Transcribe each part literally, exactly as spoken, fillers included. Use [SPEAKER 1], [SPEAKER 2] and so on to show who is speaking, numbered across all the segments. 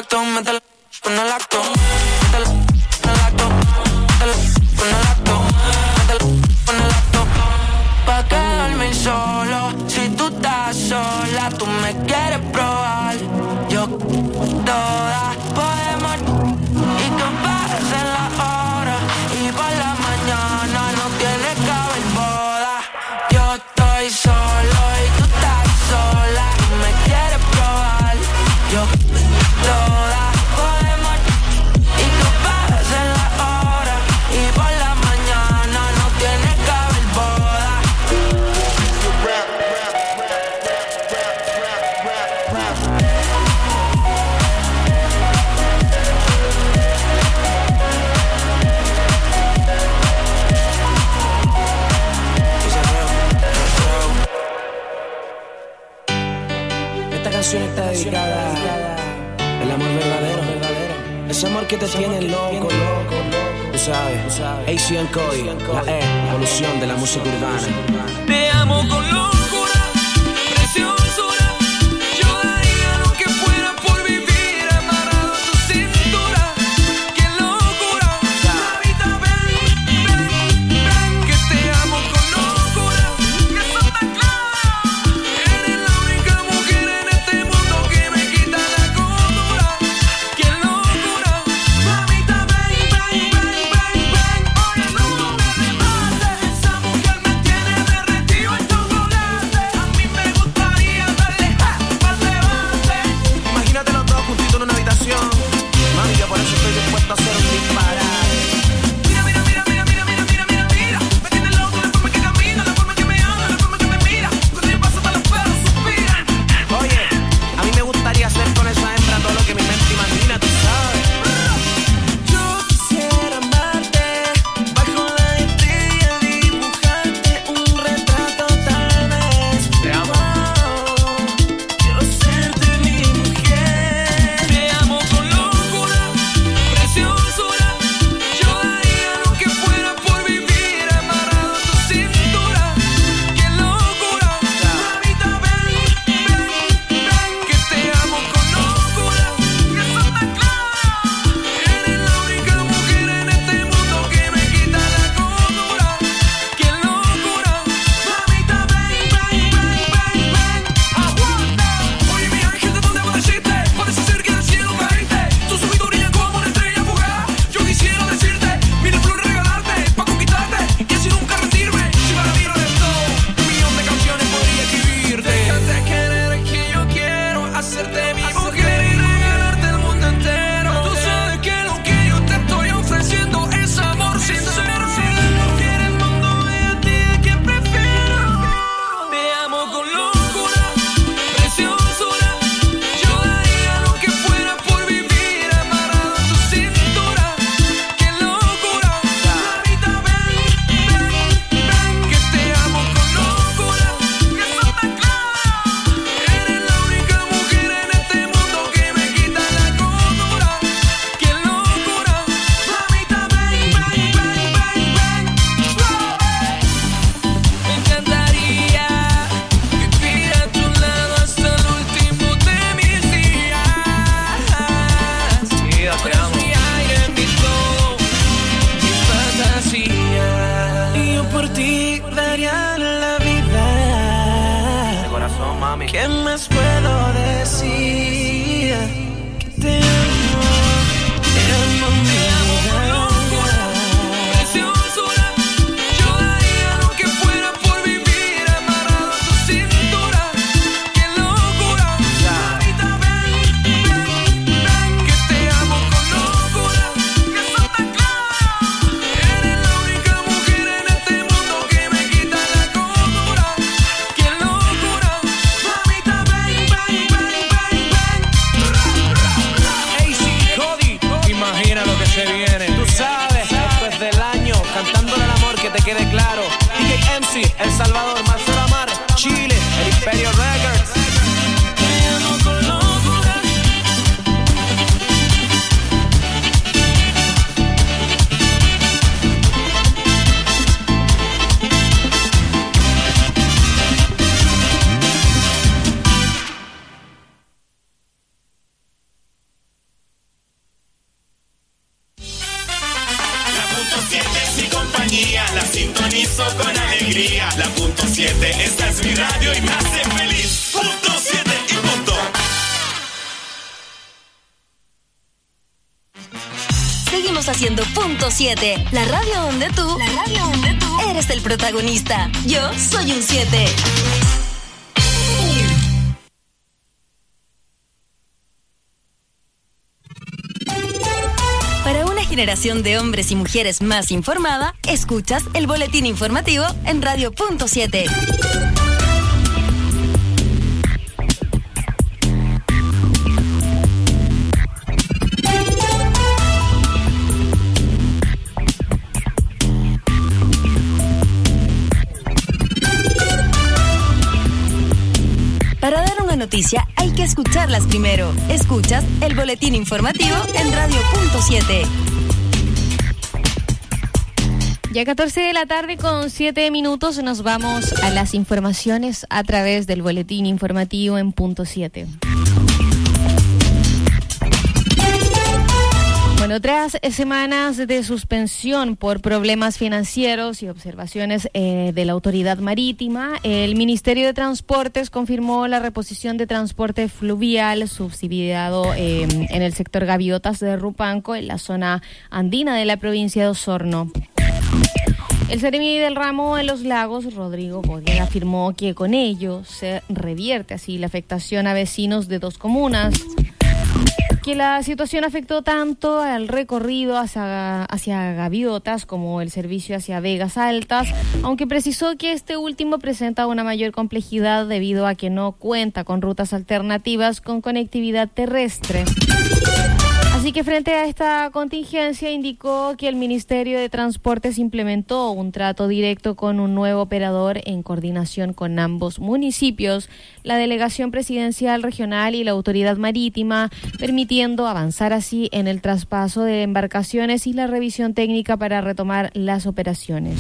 [SPEAKER 1] acto, métele con el acto. Métele con el acto. Métele con el acto. Métele con el acto. Pa' quedarme solo, si tú estás sola, tú me quieres probar. Yo toda podemos y que pase la hora y por la mañana no tiene que haber boda. Yo estoy solo y tú estás sola, tú me quieres probar. Yo toda podemos y que pase la hora y por la mañana no tiene que haber boda.
[SPEAKER 2] Esta canción está dedicada al amor verdadero, verdadero. Ese amor que te tiene loco, loco, loco. Tú sabes, A C and Cody, la E, evolución de la música urbana.
[SPEAKER 1] Te amo con locura, preciosura. Yo daría lo que fuera por vivir amarrado a tu cintura. ¡Qué locura! Ahorita ven, ven, ven, que te amo con locura. Que eso está claro. Eres la única mujer en este mundo que me quita la cordura. ¡Qué locura! Mamita, ven, ven, ven, ven, ven. Oye, no me mates. Esa mujer me tiene derretido el chocolate.
[SPEAKER 3] empiezo con alegría. La punto siete, esta es mi radio y me hace feliz. Punto siete y punto.
[SPEAKER 4] Seguimos haciendo punto siete, la radio donde tú, la radio donde tú eres el protagonista. Yo soy un siete. Para una generación de hombres y mujeres más informada, escuchas el boletín informativo en Radio Punto siete. Para dar una noticia hay que escucharlas primero. Escuchas el boletín informativo en Radio Punto siete.
[SPEAKER 5] Ya catorce de la tarde con siete minutos nos vamos a las informaciones a través del boletín informativo en Punto siete. Bueno, tras semanas de suspensión por problemas financieros y observaciones eh, de la autoridad marítima, el Ministerio de Transportes confirmó la reposición de transporte fluvial subsidiado eh, en el sector Gaviotas de Rupanco, en la zona andina de la provincia de Osorno. El Seremi del Ramo en los Lagos, Rodrigo Bodega, afirmó que con ello se revierte así la afectación a vecinos de dos comunas, que la situación afectó tanto al recorrido hacia, hacia Gaviotas como el servicio hacia Vegas Altas, aunque precisó que este último presenta una mayor complejidad debido a que no cuenta con rutas alternativas con conectividad terrestre. Así que frente a esta contingencia indicó que el Ministerio de Transportes implementó un trato directo con un nuevo operador en coordinación con ambos municipios, la Delegación Presidencial Regional y la Autoridad Marítima, permitiendo avanzar así en el traspaso de embarcaciones y la revisión técnica para retomar las operaciones.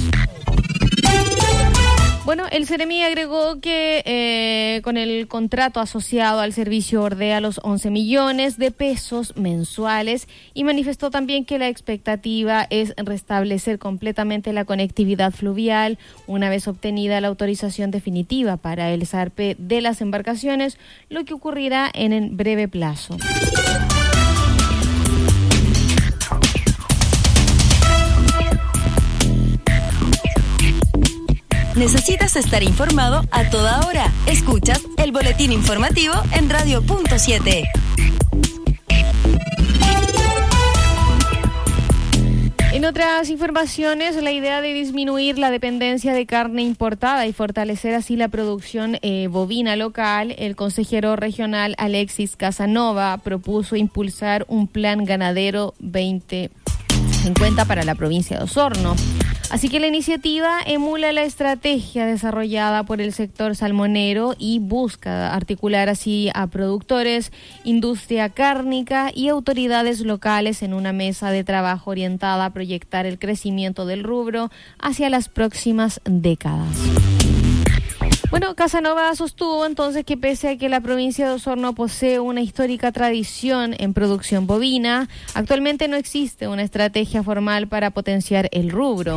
[SPEAKER 5] Bueno, el Seremi agregó que eh, con el contrato asociado al servicio bordea los once millones de pesos mensuales y manifestó también que la expectativa es restablecer completamente la conectividad fluvial una vez obtenida la autorización definitiva para el zarpe de las embarcaciones, lo que ocurrirá en el breve plazo.
[SPEAKER 4] ¿Necesitas estar informado a toda hora? Escuchas el boletín informativo en Radio Punto siete.
[SPEAKER 5] En otras informaciones, la idea de disminuir la dependencia de carne importada y fortalecer así la producción eh, bovina local, el consejero regional Alexis Casanova propuso impulsar un plan ganadero veinte cincuenta para la provincia de Osorno. Así que la iniciativa emula la estrategia desarrollada por el sector salmonero y busca articular así a productores, industria cárnica y autoridades locales en una mesa de trabajo orientada a proyectar el crecimiento del rubro hacia las próximas décadas. Bueno, Casanova sostuvo entonces que pese a que la provincia de Osorno posee una histórica tradición en producción bovina, actualmente no existe una estrategia formal para potenciar el rubro.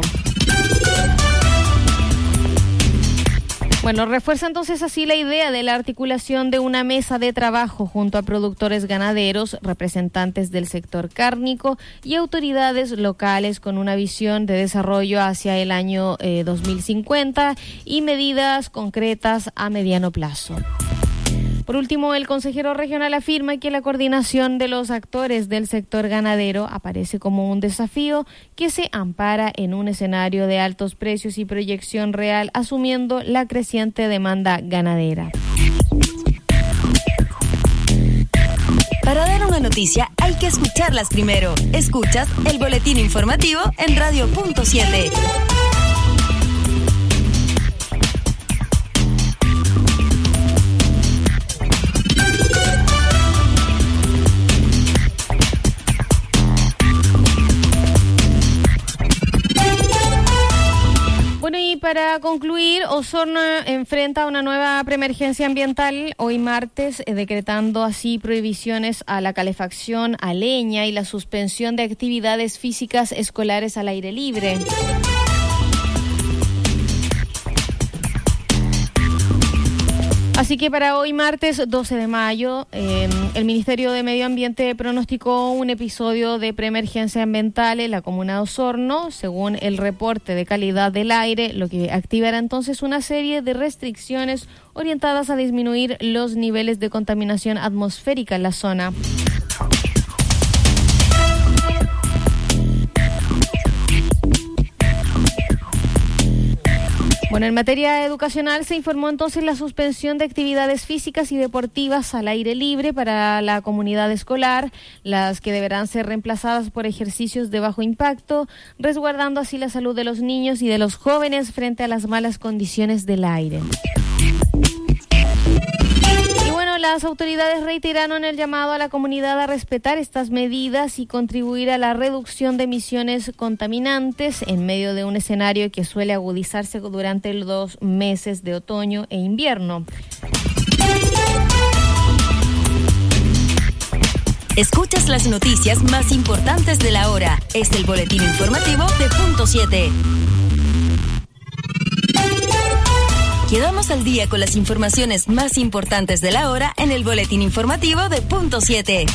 [SPEAKER 5] Bueno, refuerza entonces así la idea de la articulación de una mesa de trabajo junto a productores ganaderos, representantes del sector cárnico y autoridades locales con una visión de desarrollo hacia el año eh, dos mil cincuenta y medidas concretas a mediano plazo. Por último, el consejero regional afirma que la coordinación de los actores del sector ganadero aparece como un desafío que se ampara en un escenario de altos precios y proyección real, asumiendo la creciente demanda ganadera.
[SPEAKER 4] Para dar una noticia hay que escucharlas primero. Escuchas el boletín informativo en Radio Punto siete.
[SPEAKER 5] Bueno, y para concluir, Osorno enfrenta una nueva preemergencia ambiental hoy martes, eh, decretando así prohibiciones a la calefacción a leña y la suspensión de actividades físicas escolares al aire libre. Así que para hoy martes doce de mayo, eh, el Ministerio de Medio Ambiente pronosticó un episodio de preemergencia ambiental en la comuna de Osorno, según el reporte de calidad del aire, lo que activará entonces una serie de restricciones orientadas a disminuir los niveles de contaminación atmosférica en la zona. Bueno, en materia educacional se informó entonces la suspensión de actividades físicas y deportivas al aire libre para la comunidad escolar, las que deberán ser reemplazadas por ejercicios de bajo impacto, resguardando así la salud de los niños y de los jóvenes frente a las malas condiciones del aire. Las autoridades reiteraron el llamado a la comunidad a respetar estas medidas y contribuir a la reducción de emisiones contaminantes en medio de un escenario que suele agudizarse durante los dos meses de otoño e invierno.
[SPEAKER 4] Escuchas las noticias más importantes de la hora. Es el boletín informativo de Punto siete. Quedamos al día con las informaciones más importantes de la hora en el boletín informativo de Punto siete.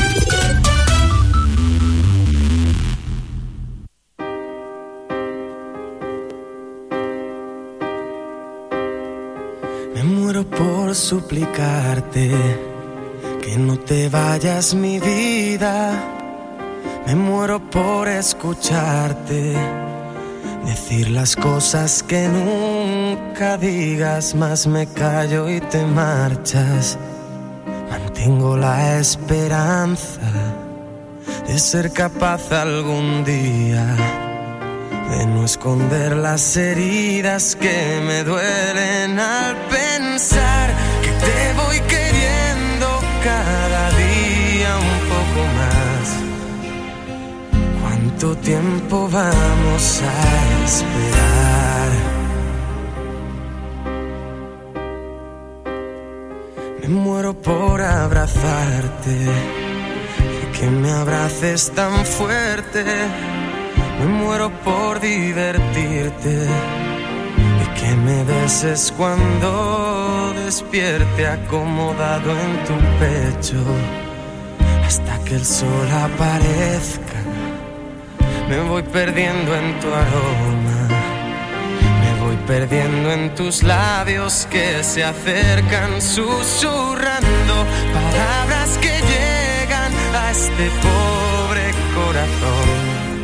[SPEAKER 6] Me muero por suplicarte que no te vayas, mi vida. Me muero por escucharte decir las cosas que nunca digas, más me callo y te marchas. Mantengo la esperanza de ser capaz algún día de no esconder las heridas que me duelen al pensar que te voy queriendo cada día un poco más. ¿Cuánto tiempo vamos a esperar? Me muero por abrazarte y que me abraces tan fuerte. Me muero por divertirte y que me beses cuando despierte acomodado en tu pecho hasta que el sol aparezca. Me voy perdiendo en tu aroma, me voy perdiendo en tus labios que se acercan susurrando palabras que llegan a este pobre corazón.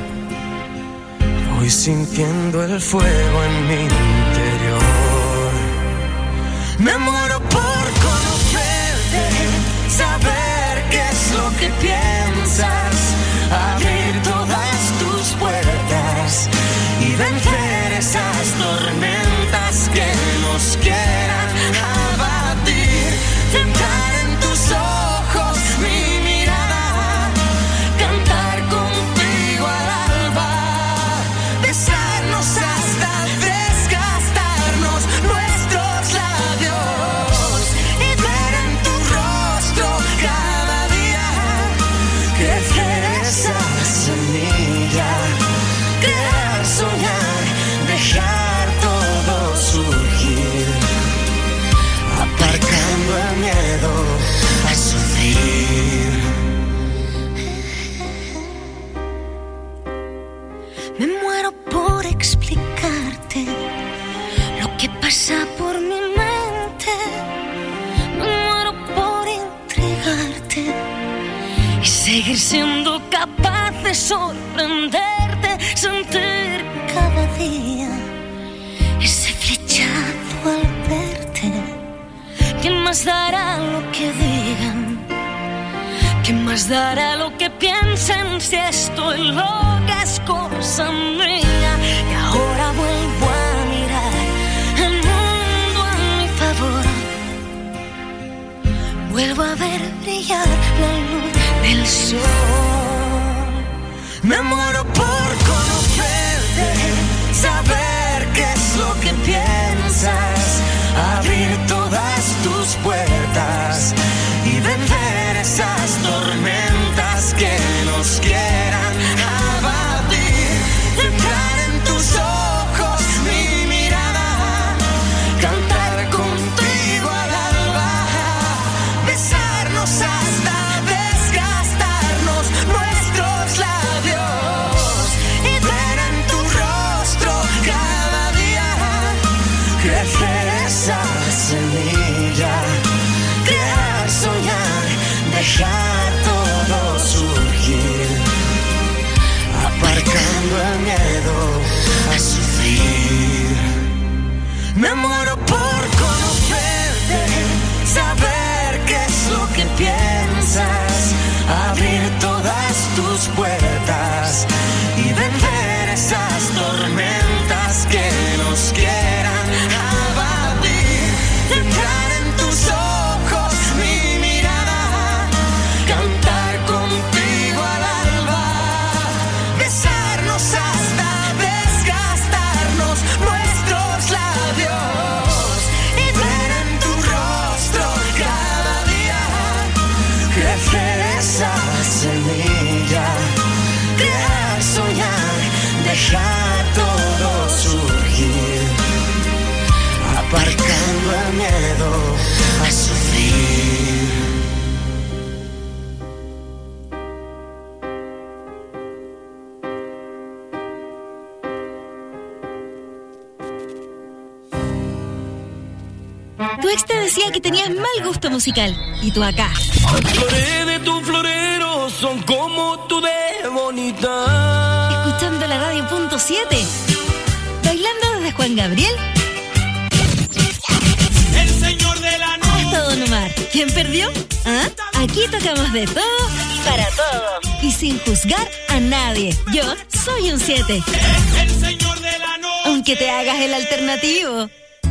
[SPEAKER 6] Voy sintiendo el fuego en mi interior. Me muero por conocerte, saber qué es lo que piensas, abrir todas tus puertas y vencer esas tormentas que nos quieran abatir. Entrar en tus ojos mi mirada, cantar contigo al alba, besarnos hasta desgastarnos nuestros labios y ver en tu rostro cada día crecer esa semilla, crear, soñar, dejar todo surgir, aparcando el miedo a sufrir.
[SPEAKER 7] Me muero por explicarte lo que pasa por mi mente. Me muero por entregarte y seguir siendo capaz de sorprenderte, sentir cada día ese flechazo al verte. ¿Quién más dará lo que digan? ¿Quién más dará lo que piensen si estoy loca es cosa mía? Y ahora vuelvo a mirar el mundo a mi favor. Vuelvo a ver brillar la luz del sol.
[SPEAKER 6] Me muero por conocerte, saber qué es lo que piensas, abrir todas tus puertas y vencer esas tormentas que nos quieran abatir. Entrar en tus ojos mi mirada, cantar contigo al hasta desgastarnos nuestros labios y ver en tu rostro cada día crecer esa semilla, crear, soñar, dejar todo surgir, aparcando el miedo a sufrir. Me muero por conocerte, saber qué es lo que piensas, abrir todas tus puertas y vencer esas tormentas que nos quieran abatir. Entrar en tus ojos mi mirada, cantar contigo al alba, besarnos hasta desgastarnos nuestros labios y ver en tu rostro cada día crecer esa semilla, crear, soñar, dejar todo surgir, aparcando el miedo a sufrir.
[SPEAKER 4] Tu ex te decía que tenías mal gusto musical y tú acá,
[SPEAKER 2] Las flores de tu florero son como tú de bonita.
[SPEAKER 4] escuchando la radio punto siete, bailando desde Juan Gabriel
[SPEAKER 3] El señor de la noche.
[SPEAKER 4] hasta Don Omar. ¿Quién perdió? ¿Ah? Aquí tocamos de todo para todo y sin juzgar a nadie. Yo soy un siete,
[SPEAKER 3] El señor de la noche.
[SPEAKER 4] aunque te hagas el alternativo.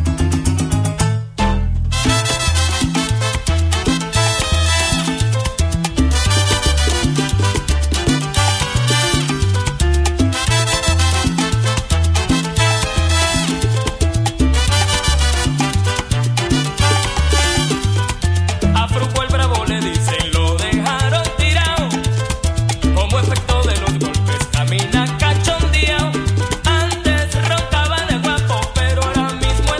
[SPEAKER 2] A Fruco el Bravo le dicen lo dejaron tirado, como efecto de los golpes camina cachondeado. Antes roncaba de guapo, pero ahora mismo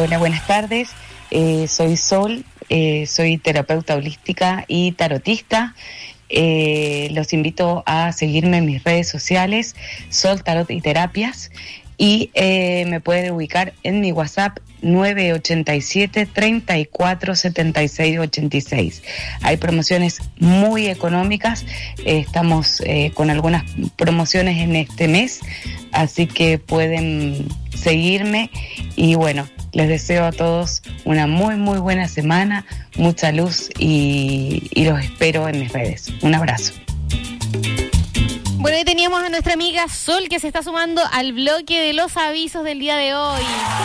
[SPEAKER 8] Hola, buenas tardes. Eh, soy Sol, eh, soy terapeuta holística y tarotista. Eh, los invito a seguirme en mis redes sociales, Sol Tarot y Terapias, y eh, me pueden ubicar en mi WhatsApp nueve ocho siete, tres cuatro, siete seis ocho seis. Hay promociones muy económicas, eh, estamos eh, con algunas promociones en este mes, así que pueden seguirme y bueno, les deseo a todos una muy muy buena semana, mucha luz y, y los espero en mis redes. Un abrazo.
[SPEAKER 5] Bueno, ahí teníamos a nuestra amiga Sol que se está sumando al bloque de los avisos del día de hoy.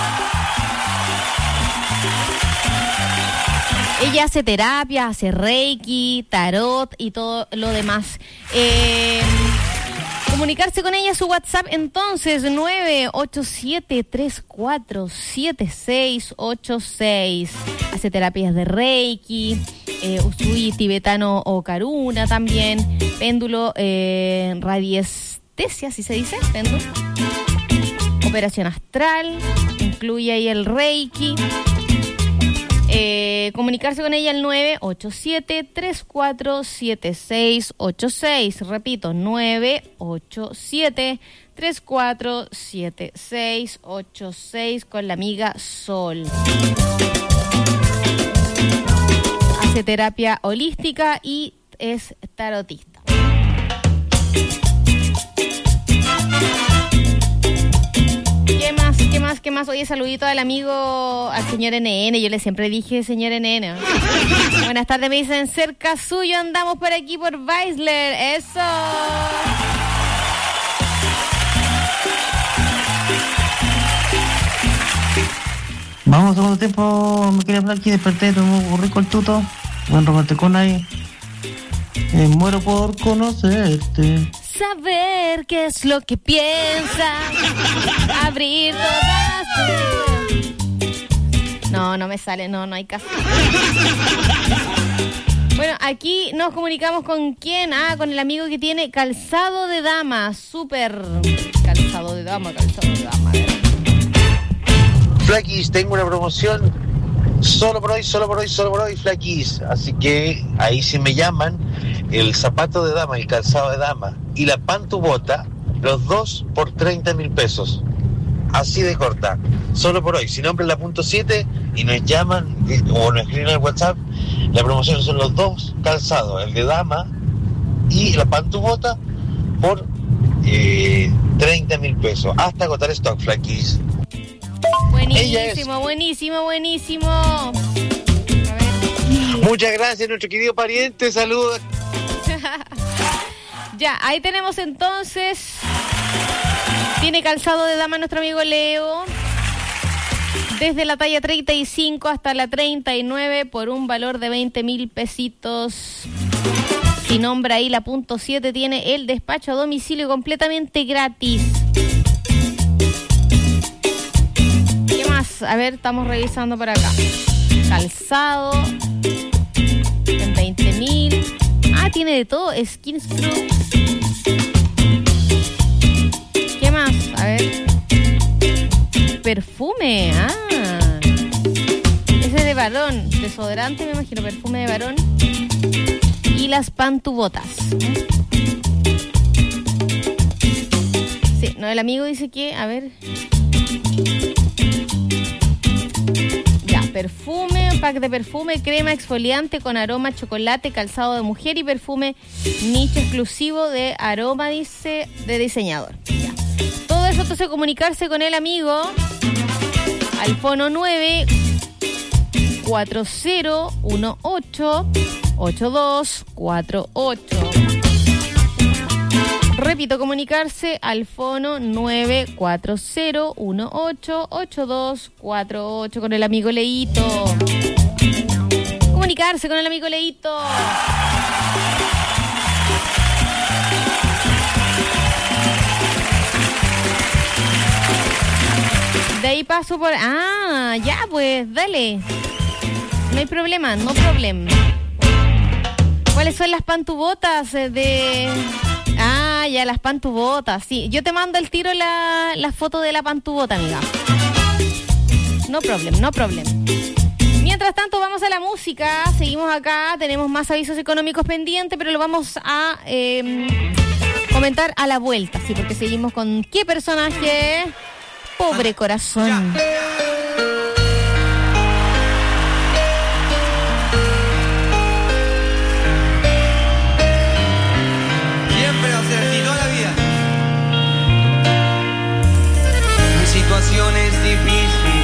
[SPEAKER 5] Ella hace terapia, hace reiki, tarot y todo lo demás. Eh, comunicarse con ella, su WhatsApp entonces, nueve ocho siete, tres cuatro, siete seis ocho seis. Hace terapias de reiki, eh, usui tibetano o karuna también, péndulo, eh, radiestesia, ¿así se dice? Péndulo. Operación astral, incluye ahí el reiki. Eh, comunicarse con ella al nueve ocho siete, tres cuatro, siete seis ocho seis. Repito, nueve ocho siete, tres cuatro, siete seis ocho seis con la amiga Sol. Hace terapia holística y es tarotista. ¿Qué más? ¿Qué más? ¿Qué más? Oye, saludito al amigo, al señor N N. Yo le siempre dije señor N N. Buenas tardes, me dicen cerca suyo. Andamos por aquí por Weisler. ¡Eso!
[SPEAKER 9] Vamos, segundo tiempo. Me quería hablar aquí, desperté, tomó rico el tuto. Buen romanticón ahí. Me muero por conocerte.
[SPEAKER 5] Saber qué es lo que piensa. Abrir todas tus... No, no me sale, no, no hay caso. Bueno, aquí nos comunicamos con quién. Ah, con el amigo que tiene calzado de dama. Súper calzado de dama, calzado de dama.
[SPEAKER 10] Flaquis, tengo una promoción solo por hoy, solo por hoy, solo por hoy, Flaquis. Así que ahí si me llaman, el zapato de dama, el calzado de dama y la pantubota, los dos por treinta mil pesos. Así de corta. Solo por hoy. Si nombran la punto siete y nos llaman eh, o nos escriben al WhatsApp, la promoción son los dos calzados, el de dama y la pantubota por eh, treinta mil pesos. Hasta agotar stock, Flaquis.
[SPEAKER 5] Buenísimo, buenísimo, buenísimo. A ver.
[SPEAKER 10] Muchas gracias, nuestro querido pariente. Saludos.
[SPEAKER 5] Ya, ahí tenemos entonces. Tiene calzado de dama nuestro amigo Leo. Desde la talla treinta y cinco hasta la treinta y nueve por un valor de veinte mil pesitos. Si nombra ahí la punto siete, tiene el despacho a domicilio completamente gratis. A ver, estamos revisando por acá. Calzado en veinte mil. Ah, tiene de todo. Skin Screw. ¿Qué más? A ver. Perfume. Ah. Ese es de varón. Desodorante, me imagino. Perfume de varón. Y las pantubotas. Sí, no, el amigo dice que, a ver. Perfume, pack de perfume, crema exfoliante con aroma chocolate, calzado de mujer y perfume nicho exclusivo de aroma, dice, de diseñador. Ya. Todo eso entonces comunicarse con el amigo al fono nueve cuatro cero uno ocho ocho dos cuatro ocho. Repito, comunicarse al fono nueve cuatro cero uno ocho ocho dos cuatro ocho con el amigo Leito. Comunicarse con el amigo Leito. De ahí paso por... Ah, ya pues, dale. No hay problema, no problema. ¿Cuáles son las pantubotas de...? Ah, ya, las pantubotas, sí. Yo te mando el tiro la, la foto de la pantubota, amiga. No problem, no problem. Mientras tanto, vamos a la música. Seguimos acá. Tenemos más avisos económicos pendientes, pero lo vamos a eh, comentar a la vuelta, sí, porque seguimos con ¿qué personaje? Pobre corazón.
[SPEAKER 11] Siempre va a ser así, toda la vida. Mi situación es difícil.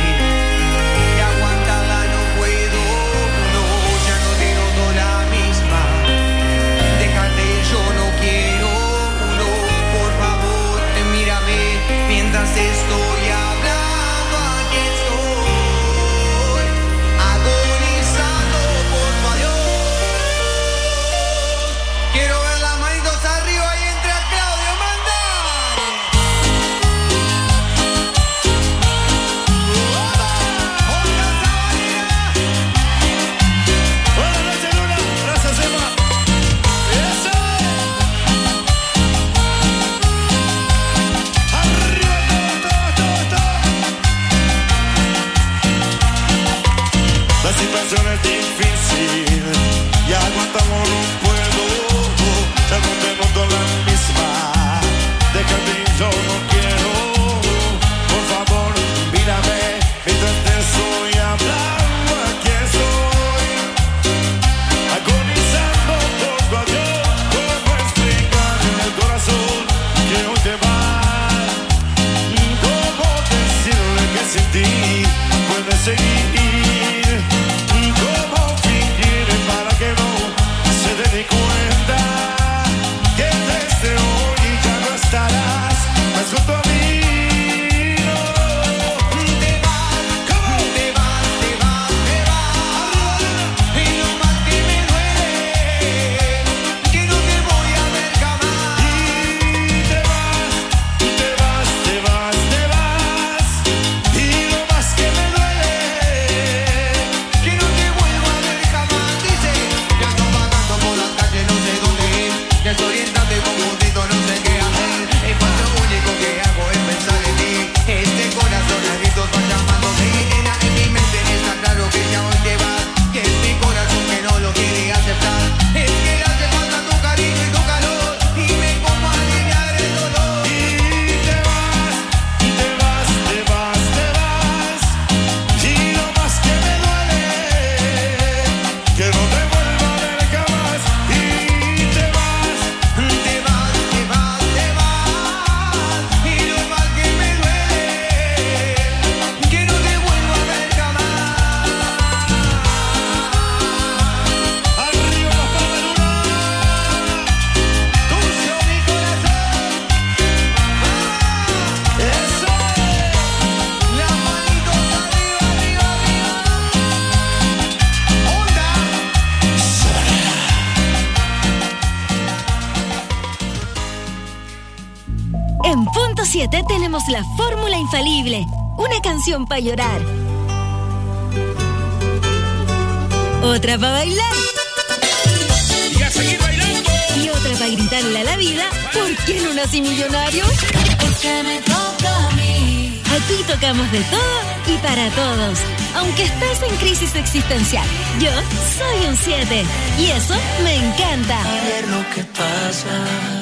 [SPEAKER 11] Estoy hablando, aquí estoy, agonizando por tu adiós. Quiero ver las manitos arriba y entre a Claudio Mandar. Hola, Sabanera.
[SPEAKER 6] Buenas noches, Luna. Gracias, Emma. Eso. La situación es difícil y aguantamos, no puedo. Ya no tenemos toda la misma. Déjate, yo no quiero. Por favor, mírame mientras te estoy hablando. Aquí estoy, agonizando por tu adiós. ¿Cómo explicar en el corazón que hoy te vas? ¿Cómo decirle que sin ti puedes seguir?
[SPEAKER 4] siete tenemos la fórmula infalible. Una canción para llorar. Otra para bailar.
[SPEAKER 6] Y a seguir bailando.
[SPEAKER 4] Y otra para gritarle a la vida. ¿Por qué no nací millonario?
[SPEAKER 7] Porque me toca a mí.
[SPEAKER 4] Aquí tocamos de todo y para todos. Aunque estés en crisis existencial, yo soy un siete. Y eso me encanta.
[SPEAKER 7] A ver lo que pasa.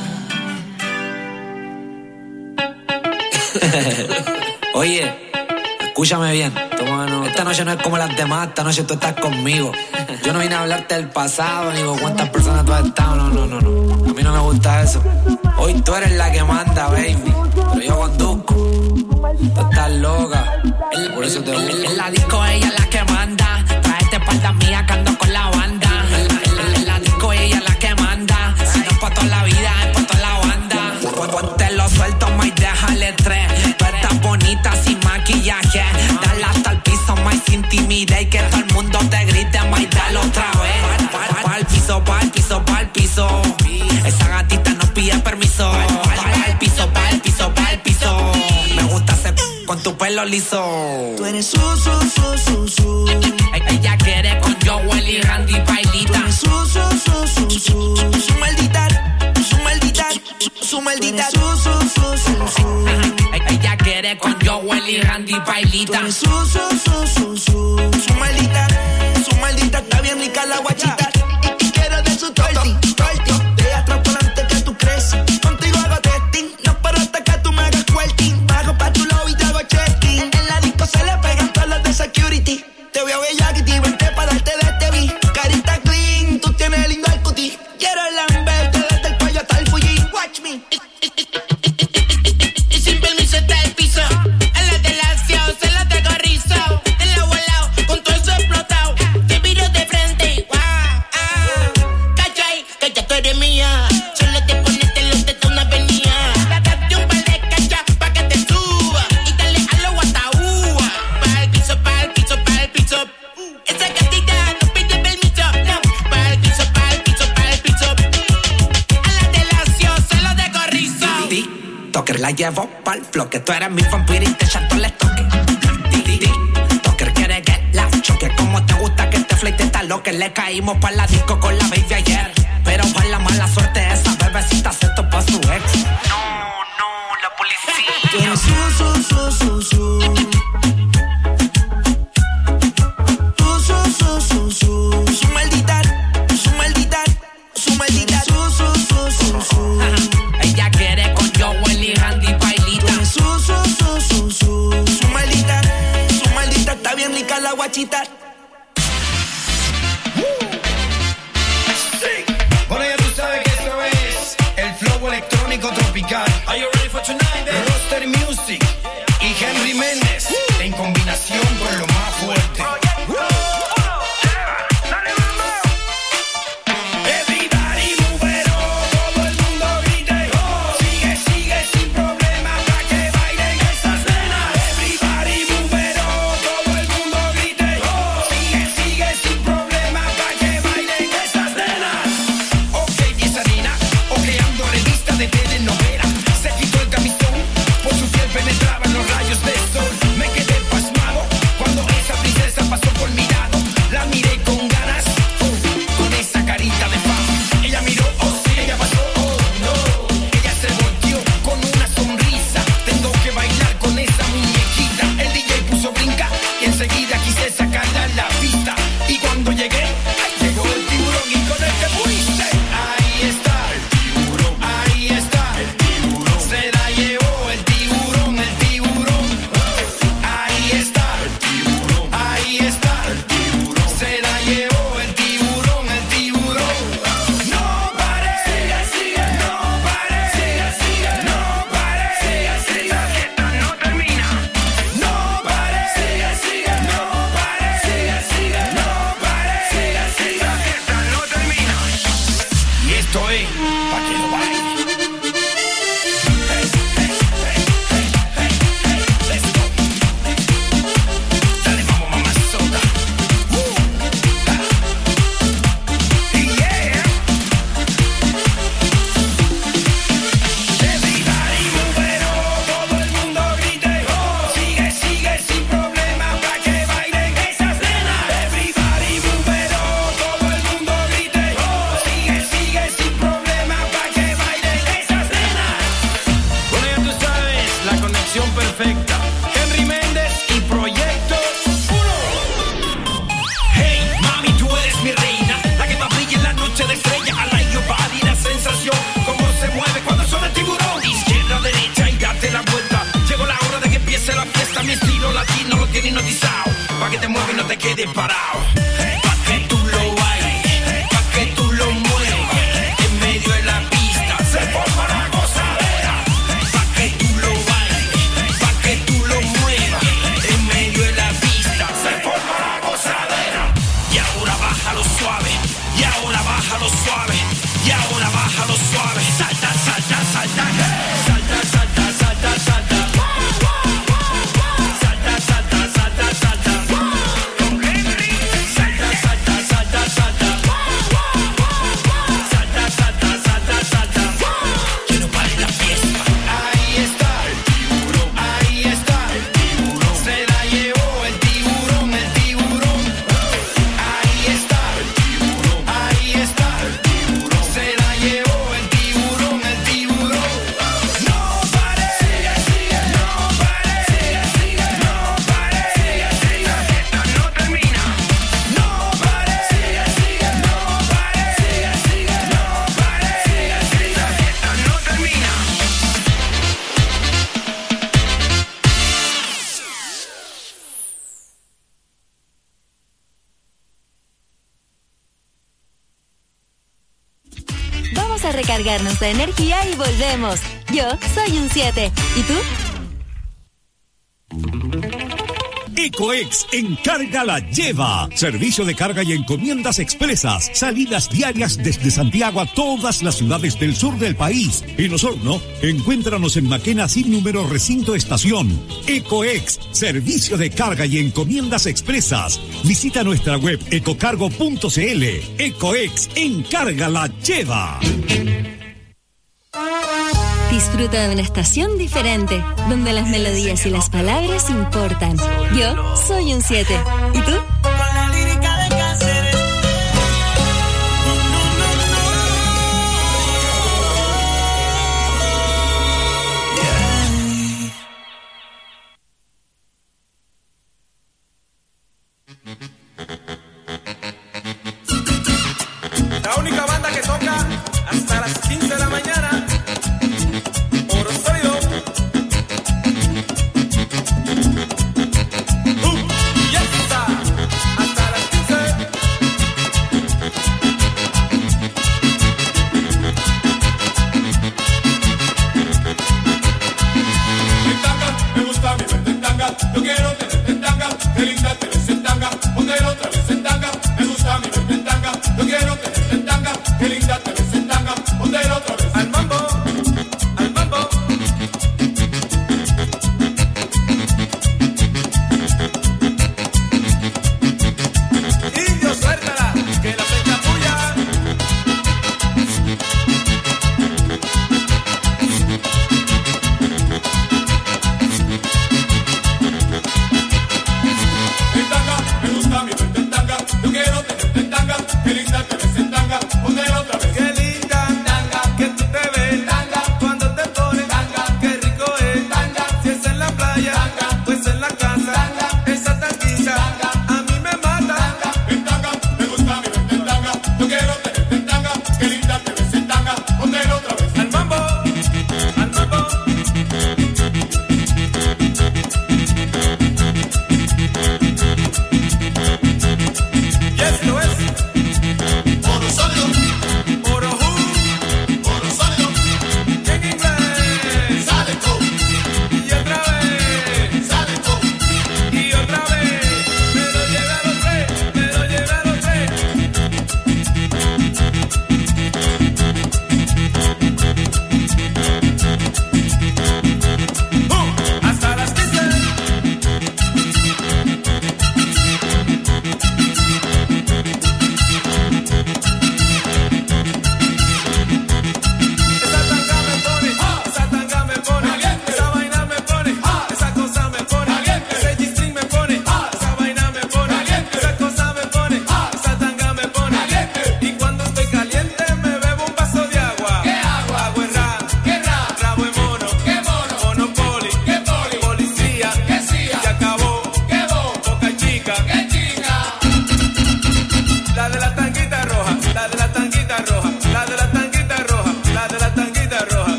[SPEAKER 12] Oye, escúchame bien. Toma, esta noche no es como las demás. Esta noche tú estás conmigo. Yo no vine a hablarte del pasado ni con cuántas personas tú has estado. No, no, no, no. A mí no me gusta eso. Hoy tú eres la que manda, baby. Pero yo conduzco. Tú estás loca. Por eso te gusta.
[SPEAKER 13] En la disco ella es la que manda. Trae este parda mía que ando con la banda. En la, en la disco ella es la que manda. Si no es pa' toda la vida, es pa' toda la banda. Ponte lo suelto, más déjale tres. Tú estás bonita sin maquillaje. Dale hasta el piso, más sin timidez. Y que todo el mundo te grite, más dale otra vez. Pa'l pa, pa piso, pa'l piso, pa'l piso. Esa gatita no pide permiso. Pa'l piso, pa'l piso, pa'l piso. Me gusta hacer con tu pelo liso.
[SPEAKER 6] Tú eres su, su, su, su, su.
[SPEAKER 13] Ella quiere con Joel y Randy Bailita.
[SPEAKER 6] Tú eres su, su, su, su, su.
[SPEAKER 13] Su maldita, su maldita, su su maldita su, su, su, su, su. Ella quiere con Joel y Randy bailita. Su, su, su, su, su. Su maldita, su maldita, está bien rica la guachita. Y, y quiero de su torti, torti. De atrás por delante que tú creces. Contigo hago testing, no paro hasta que tú me hagas quilting. Bajo pa' tu lobby y te hago checking. En la disco se le pegan todos los de security. Te veo bella que te vente pa' darte de este beat. Carita clean, tú tienes lindo el cutie. Quiero lamberte desde el cuello hasta el Fuji. Watch me. Y sin permiso está el piso. En la delación se la tengo rizo. En la volado con todo eso explotado. Te miro de frente. Wow, ah. Cachai, que ya tú eres mía. Solo te ponete los tetas una avenida. Date un par de cachas pa' que te suba. Y dale a lo guataúa. Pa' el piso, pa' el piso, pa' el piso. Esa gatita no pide permiso. No, pa' el piso, pa' el piso, pa' el piso. A la delación se lo dejo rizo.
[SPEAKER 12] Toker la llevo pa'l bloque. Tú eres mi vampiro y te echa todo el toque. Toker quiere que la choque. Como te gusta que te fleite está lo que le caímos pa' la disco con la baby ayer. Pero pa' la mala suerte esa bebecita se topó a su ex. No, no, la policía.
[SPEAKER 13] Tú eres su, su, su, su, su. Tú, su, su, su, su. Su maldita, su maldita, su maldita. Su, su, su, su, su.
[SPEAKER 12] Ella quiere con Joel y Randy bailita.
[SPEAKER 13] Su, su, su, su, su. Su maldita, su maldita, está bien rica la guachita.
[SPEAKER 11] Bueno, ya tú sabes que esto es el flow electrónico tropical. Are you ready for tonight, baby? Roster Music y Henry Méndez en combinación con lo más fuerte. Everybody move it on, todo el mundo grite. Sigue, sigue sin problema para que bailen esas nenas. Everybody move it on, todo el mundo grite. Sigue, sigue sin problema para que bailen esas nenas. Ok, esa nena, ojeando revista de telenovela. Se quitó el camisón, por su piel penetraban los rayos del sol. Me quedé pasmado cuando esa princesa pasó por mi lado. La miré con ganas, oh, con esa carita de fan. Ella miró, oh sí, ella pasó, oh no. Ella se volteó con una sonrisa. Tengo que bailar con esa muñequita. El D J puso brinca y enseguida quise sacarla a la pista. Y cuando llegué, llegó el tiburón y con el que fuiste. Ahí está el tiburón, ahí está el tiburón. Se la llevó el tiburón, el tiburón. Ahí está el tiburón, ahí está el tiburón. Se la llevó el tiburón, el tiburón. No pare, sigue, sigue, no pare, sigue, sigue, no pare, sigue, sigue. La fiesta no termina. No pare, sigue, sigue, no pare, sigue, sigue, no pare, sigue, sigue. La fiesta no termina. Y esto es pa' que lo baile. Hey, hey, hey, hey, hey, hey, let's go. Dale, vamos, mamazota. Uh, ah. Yeah. Everybody move it on, todo el mundo grite. Sigue, sigue sin problema para que bailen esas nenas. Everybody move it on, todo el mundo grite. Sigue, sigue sin problema para que bailen esas nenas. Bueno, ya tú sabes, la conexión perfecta. Henry Méndez y Proyecto uno. Hey, mami, tú eres mi reina, la que más brilla en la noche de estrella. I like your body, la sensación, cómo se mueve cuando suena el tiburón. Izquierda, derecha y date la vuelta. Llegó la hora de que empiece la fiesta. Mi estilo latino lo tiene hipnotizado. Pa' que te muevas y no te quedes parado. Pa' que tú lo bailes, pa' que tú lo muevas. En medio de la pista se forma la gozadera. Pa' que tú lo bailes, pa' que tú lo muevas. En medio de la pista se forma la gozadera. Y ahora bájalo suave, y ahora bájalo suave, y ahora bájalo suave. Salta, salta, salta, salta, salta, salta, salta. Salta, salta, salta, salta. Con Henry, salta,
[SPEAKER 4] recargarnos de energía y volvemos. Yo soy un siete. ¿Y tú?
[SPEAKER 14] Ecoex Encarga la Lleva. Servicio de carga y encomiendas expresas. Salidas diarias desde Santiago a todas las ciudades del sur del país. En Osorno, encuéntranos en Maquena sin número recinto estación. Ecoex, servicio de carga y encomiendas expresas. Visita nuestra web ecocargo punto cl. Ecoex Encarga la Lleva.
[SPEAKER 4] Disfruta de una estación diferente, donde las melodías y las palabras importan. Yo soy un siete. ¿Y tú?
[SPEAKER 11] Con la lírica de Cáceres.
[SPEAKER 15] La única banda que toca hasta las quince de la mañana. Por sólido. Uh, ya está.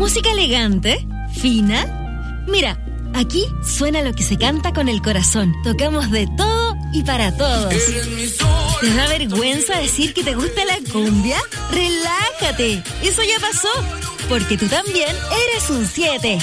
[SPEAKER 4] ¿Música elegante? ¿Fina? Mira, aquí suena lo que se canta con el corazón. Tocamos de todo y para todos. ¿Te da vergüenza decir que te gusta la cumbia? ¡Relájate! Eso ya pasó, porque tú también eres un siete.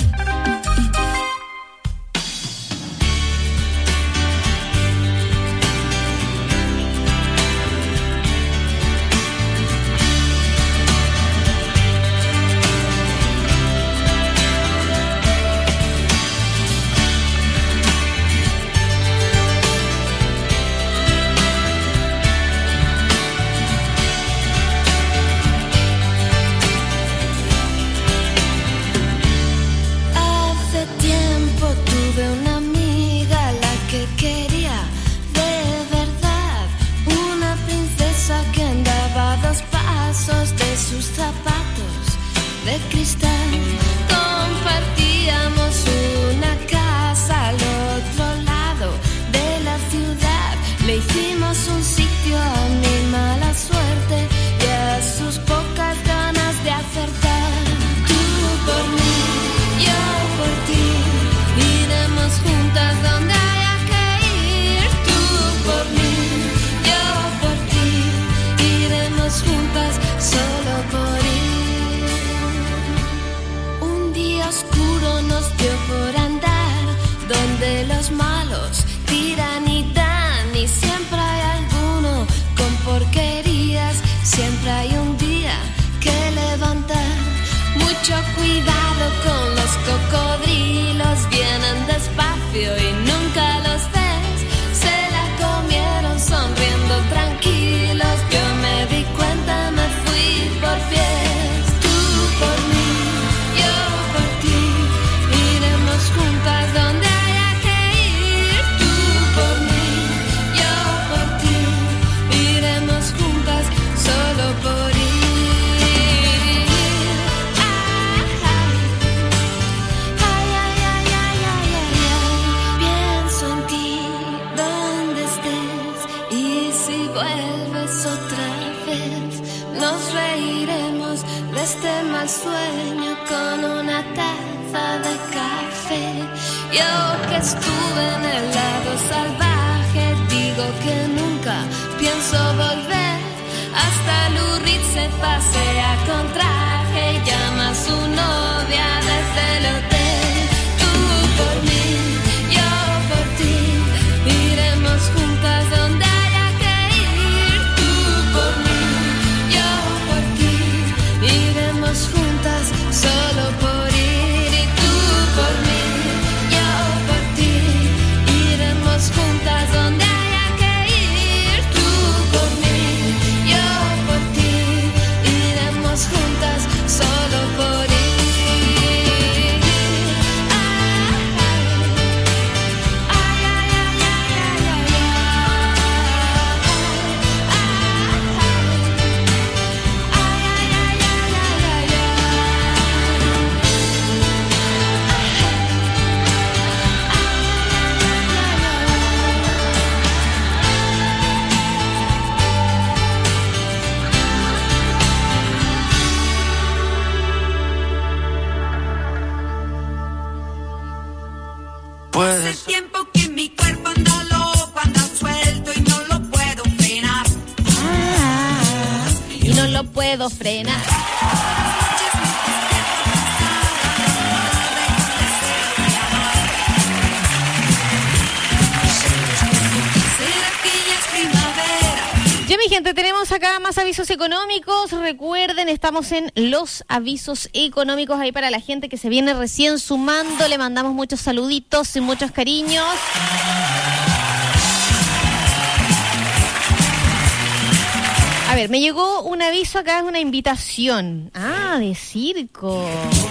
[SPEAKER 5] Avisos económicos, recuerden, estamos en los avisos económicos ahí para la gente que se viene recién sumando, le mandamos muchos saluditos y muchos cariños. A ver, me llegó un aviso acá, es una invitación. Ah, de circo.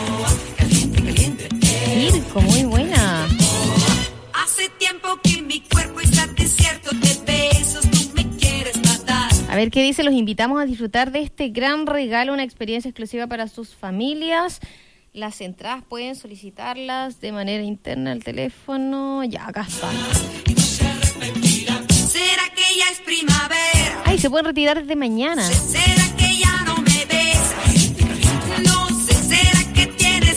[SPEAKER 5] Circo, muy buena.
[SPEAKER 11] Hace tiempo que mi cuerpo está desierto de besos.
[SPEAKER 5] A ver qué dice, los invitamos a disfrutar de este gran regalo, una experiencia exclusiva para sus familias. Las entradas pueden solicitarlas de manera interna al teléfono. Ya, acá está.
[SPEAKER 11] ¿Será que ya es primavera?
[SPEAKER 5] Ay, se pueden retirar desde mañana.
[SPEAKER 11] ¿Será que ya no me besas? No sé, ¿será que tienes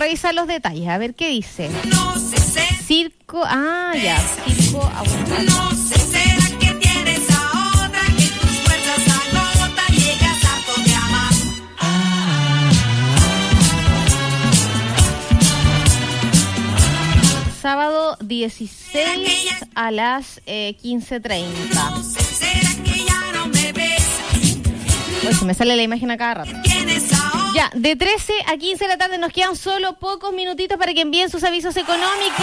[SPEAKER 5] revisar los detalles, a ver qué dice. Circo, ah, ya, circo abundante.
[SPEAKER 11] No sé, será que tienes a otra, que tus fuerzas agotan, llegas harto de amar.
[SPEAKER 5] Sábado dieciséis a las eh, quince treinta.
[SPEAKER 11] No sé, será que ya no me ves.
[SPEAKER 5] Oye, se me sale la imagen a cada rato.
[SPEAKER 11] Tienes a otra.
[SPEAKER 5] Ya, de trece a quince de la tarde nos quedan solo pocos minutitos para que envíen sus avisos económicos.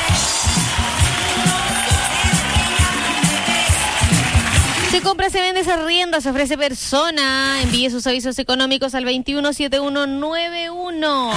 [SPEAKER 5] Se compra, se vende, se arrienda, se ofrece persona. Envíe sus avisos económicos al veintiuno setenta y uno noventa y uno.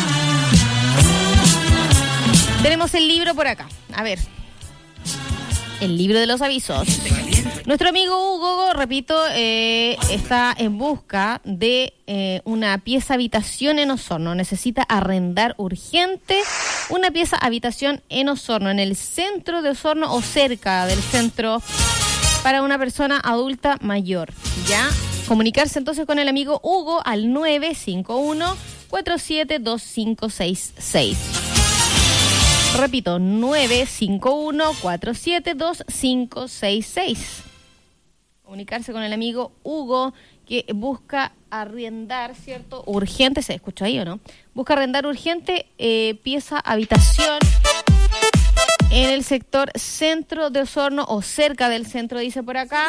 [SPEAKER 5] Tenemos el libro por acá. A ver. El libro de los avisos. Nuestro amigo Hugo, repito, eh, está en busca de eh, una pieza habitación en Osorno. Necesita arrendar urgente una pieza habitación en Osorno, en el centro de Osorno o cerca del centro, para una persona adulta mayor. ¿Ya? Comunicarse entonces con el amigo Hugo al nueve cinco uno cuatro siete dos cinco seis seis. Repito, nueve cinco uno cuatro siete dos cinco seis seis. Comunicarse con el amigo Hugo, que busca arrendar, ¿cierto? Urgente, ¿se escucha ahí o no? Busca arrendar urgente eh, pieza habitación en el sector centro de Osorno o cerca del centro, dice por acá.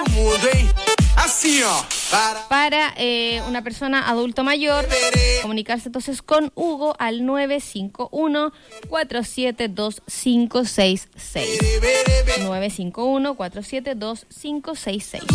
[SPEAKER 5] Para eh, una persona adulto mayor. Comunicarse entonces con Hugo al nueve cinco uno cuatro siete dos cinco seis seis. nueve cinco uno cuatro siete dos cinco seis seis.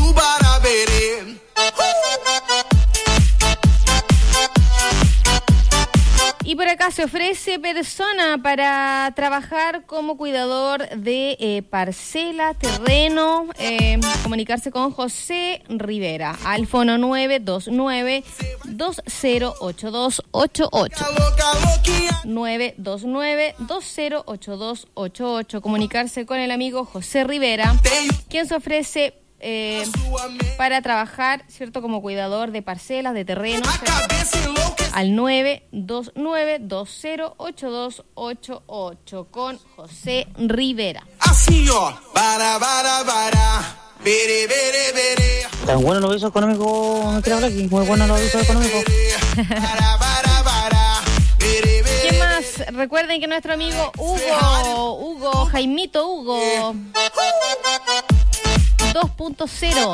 [SPEAKER 5] Y por acá se ofrece persona para trabajar como cuidador de eh, parcela, terreno. Eh, comunicarse con José Rivera al fono nueve dos nueve dos cero ocho dos ocho ocho. nueve dos nueve dos cero ocho dos ocho ocho. Comunicarse con el amigo José Rivera, quien se ofrece eh, para trabajar, ¿cierto?, como cuidador de parcelas, de terrenos. Al nueve dos nueve dos cero ocho dos ocho ocho con José Rivera.
[SPEAKER 9] Tan bueno los avisos económicos, me quiero hablar aquí, muy bueno los avisos económicos.
[SPEAKER 5] ¿Qué más? Recuerden que nuestro amigo Hugo, Hugo, Jaimito Hugo dos punto cero.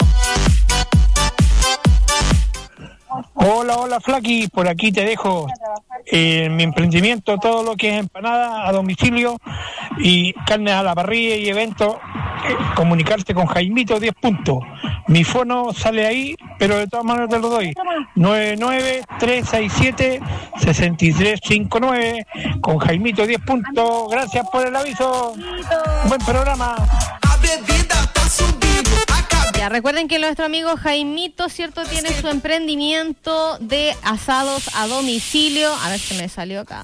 [SPEAKER 16] Hola, hola Flaki, por aquí te dejo eh, mi emprendimiento, todo lo que es empanada a domicilio y carnes a la parrilla y eventos. Eh, comunicarte con Jaimito diez puntos. Mi fono sale ahí, pero de todas maneras te lo doy. nueve nueve tres seis siete seis tres cinco nueve con Jaimito diez puntos. Gracias por el aviso. Buen programa.
[SPEAKER 5] Ya, recuerden que nuestro amigo Jaimito, ¿cierto?, tiene su emprendimiento de asados a domicilio. A ver si me salió acá.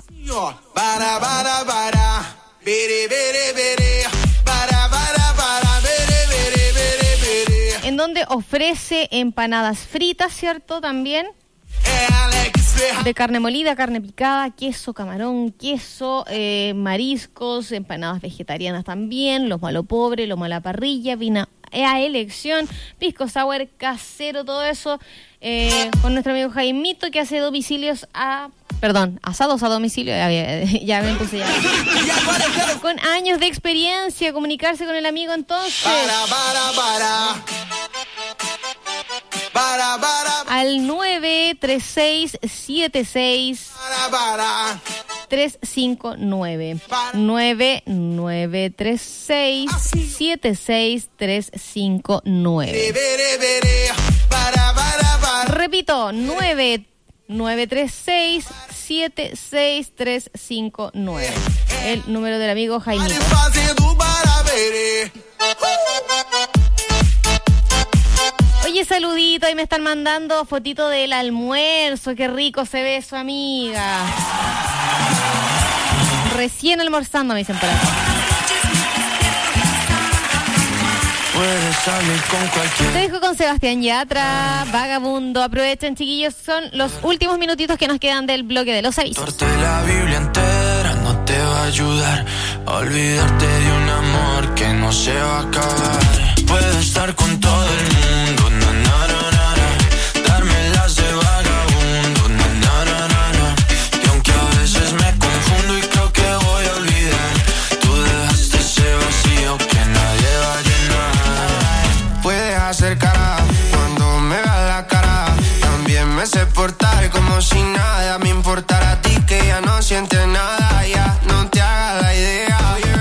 [SPEAKER 5] En donde ofrece empanadas fritas, ¿cierto?, también. De carne molida, carne picada, queso, camarón, queso, eh, mariscos, empanadas vegetarianas también, los malo pobre, los mala parrilla, vina a elección, pisco sour casero, todo eso, eh, con nuestro amigo Jaimito, que hace domicilios a... Perdón, asados a domicilio, ya, ya, ya me empecé ya. Con años de experiencia, comunicarse con el amigo entonces.
[SPEAKER 11] Para, para, para. Para, para.
[SPEAKER 5] Al nueve tres seis siete seis tres cinco nueve. nueve nueve tres seis siete seis tres cinco nueve. Repito, nueve nueve tres seis siete seis tres cinco nueve. El número del amigo Jaimito. Oye, saludito, ahí me están mandando fotito del almuerzo, qué rico se ve su amiga. Recién almorzando, me dicen por acá.
[SPEAKER 1] Puedes salir con cualquiera.
[SPEAKER 5] Te dejo con Sebastián Yatra, Vagabundo. Aprovechen, chiquillos, son los últimos minutitos que nos quedan del bloque de los avisos.
[SPEAKER 1] Torte la Biblia entera no te va a ayudar a olvidarte de un amor que no se va a acabar. Puedes estar con todo el mundo, na, na, na, na, na. Darme las de vagabundo, na, na, na, na, na. Y aunque a veces me confundo y creo que voy a olvidar, tú dejaste ese vacío que nadie va a llenar.
[SPEAKER 17] Puedes hacer cara cuando me veas la cara. También me sé portar como si nada me importara a ti, que ya no sientes nada. Ya no te hagas la idea.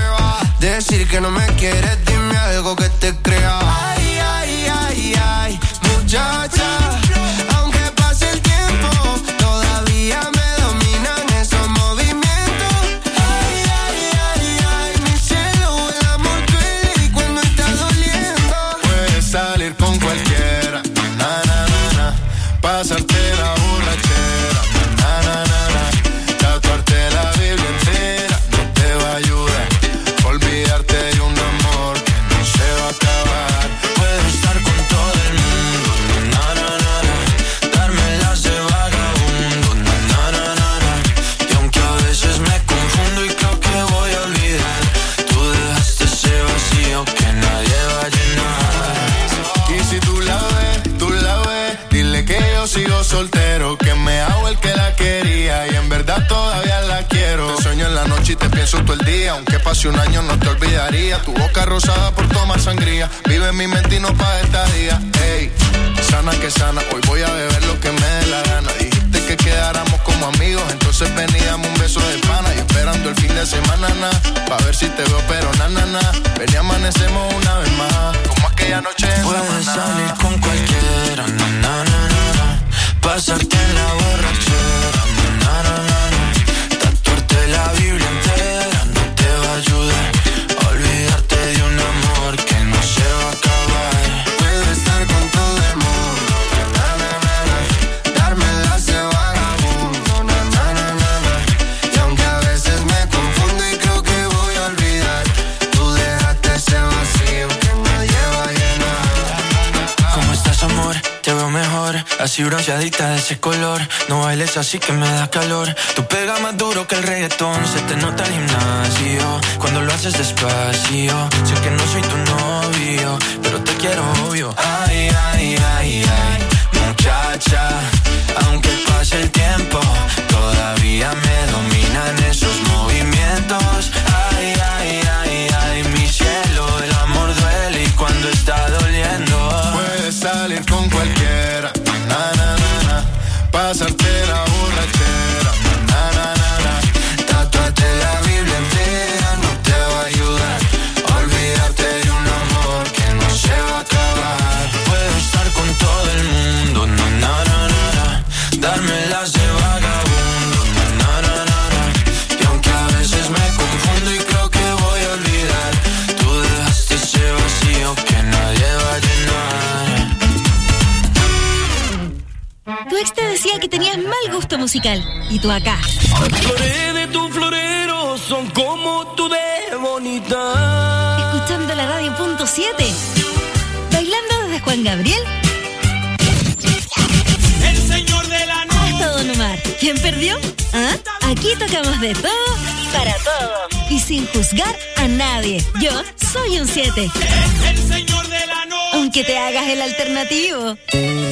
[SPEAKER 17] Decir que no me quieres, dime algo que te crea. Ay, ay, ay, ay, muchacha. Aunque pase el tiempo, todavía me dominan esos movimientos. Ay, ay, ay, ay, mi cielo, el amor duele y cuando está doliendo.
[SPEAKER 6] Puedes salir con cualquiera, na, na, na, na. Pasarte la borrachera, na, na, na, na. Tatuarte la Biblia entera no te va a ayudar. Olvidarte de un amor que no se va a acabar.
[SPEAKER 1] Puedo estar con todo el mundo, na, na, na, na. Darme las de vagabundo, na, na, na, na, na. Y aunque a veces me confundo y creo que voy a olvidar, tú dejaste ese vacío que nadie va a llenar.
[SPEAKER 6] Y si tú la ves, tú la ves, dile que yo sigo soltero, que me hago el que la quería y en verdad todavía la quiero. Te sueño en la noche y te pienso todo el día, aunque pase un año no te olvidaría. Tu boca rosada por tomar sangría, vive en mi mente y no pa' esta día. Ey, sana que sana, hoy voy a beber lo que me dé la gana. Dijiste que quedáramos como amigos, entonces ven y dame un beso de pana. Y esperando el fin de semana, na, pa' ver si te veo, pero na, na, na. Ven y amanecemos una vez más, como aquella noche en
[SPEAKER 1] Puedes
[SPEAKER 6] Samaná.
[SPEAKER 1] salir con cualquiera, na, na, na, na, na. Pasarte en la borrachera, na, na, na, na. Tatuarte la Biblia entera no te va a ayudar a olvidarte de un amor que no se va a acabar.
[SPEAKER 17] Puedo estar con todo el mundo, na, na, na, na. Darme las de vagabundo, na, na, na, na, na. Y aunque a veces me confundo y creo que voy a olvidar, tú dejaste ese vacío que nadie va a llenar.
[SPEAKER 1] ¿Cómo estás, amor? Te veo mejor, así bronceadita de ese color. No bailes así que me da calor. Tú pegas más duro que el reggaetón. Se te nota el gimnasio cuando lo haces despacio. Sé que no soy tu novio, pero te quiero obvio. Ay, ay, ay, ay, muchacha. Aunque pase el tiempo, todavía me dominan esos movimientos. Ay, ay, ay, ay, mi cielo, el amor duele y cuando está doliendo.
[SPEAKER 6] Puedes salir con cualquiera, na, na, na, na. Pasarte la borrachera, na, na, na, na.
[SPEAKER 1] Tatuarte la Biblia entera no te va a ayudar a olvidarte de un amor que no se va a acabar. Puedo estar con todo el mundo, na, na, na, na, na. Darme las de vagabundo, na, na, na, na, na. Y aunque a veces me confundo y creo que voy a olvidar, tú dejaste ese vacío que nadie va a llenar.
[SPEAKER 4] Tu ex te decía que tenías mal gusto musical. Y tú acá.
[SPEAKER 11] Flores de tu florero son como tú de bonita.
[SPEAKER 4] Escuchando la radio punto siete. Bailando desde Juan Gabriel
[SPEAKER 11] El señor de la noche.
[SPEAKER 4] hasta Don Omar. ¿Quién perdió? ¿Ah? Aquí tocamos de todo para todo. Y sin juzgar a nadie. Yo soy un siete.
[SPEAKER 11] El señor de la noche.
[SPEAKER 4] Aunque te hagas el alternativo.